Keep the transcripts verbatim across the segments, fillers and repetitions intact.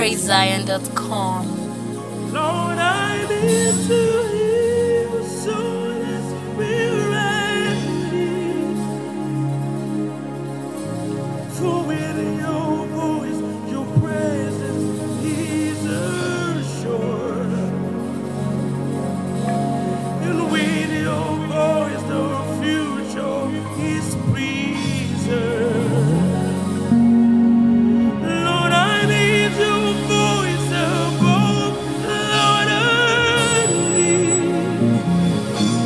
praise zion dot com. Lord, I need to hear your soul and spirit. For with your voice, your presence is assured. And with your voice, the future is preserved. Lord, I need your voice above, Lord, I need.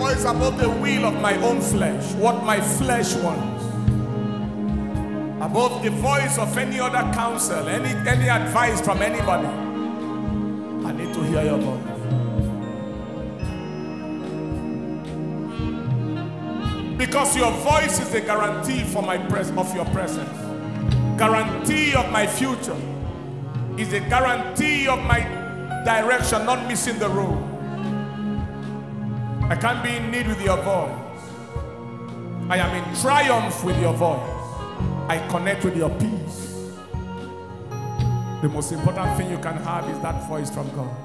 voice above the will of my own flesh, what my flesh wants, above the voice of any other counsel, any, any advice from anybody. I need to hear your voice. Because your voice is a guarantee for my pres- of your presence, guarantee of my future, is a guarantee of my direction, not missing the road. I can't be in need with your voice. I am in triumph with your voice. I connect with your peace. The most important thing you can have is that voice from God.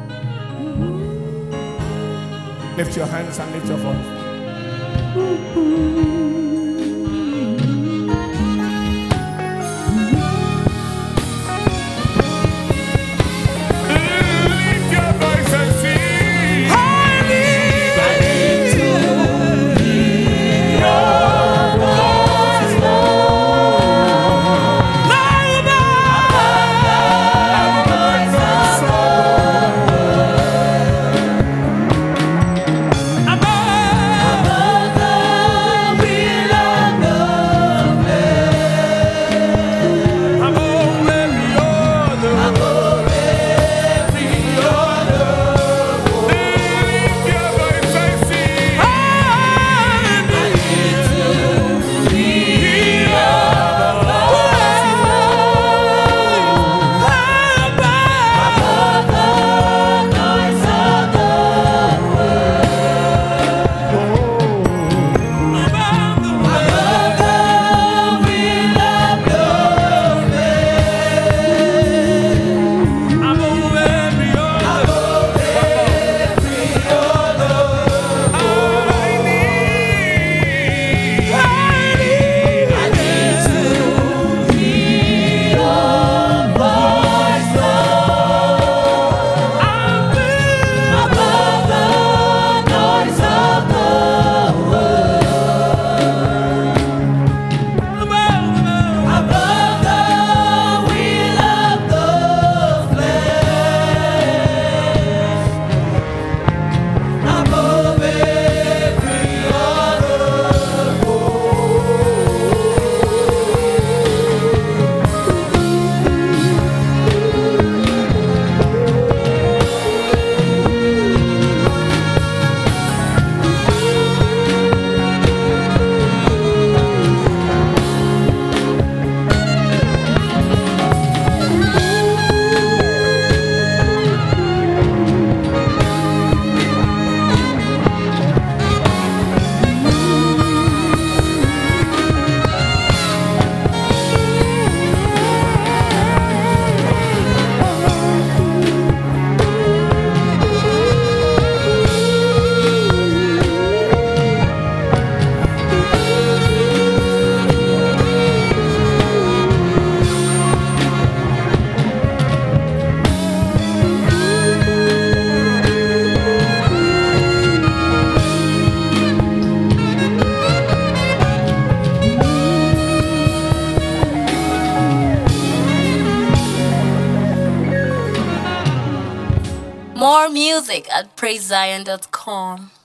Lift your hands and lift your voice. More music at praise zion dot com.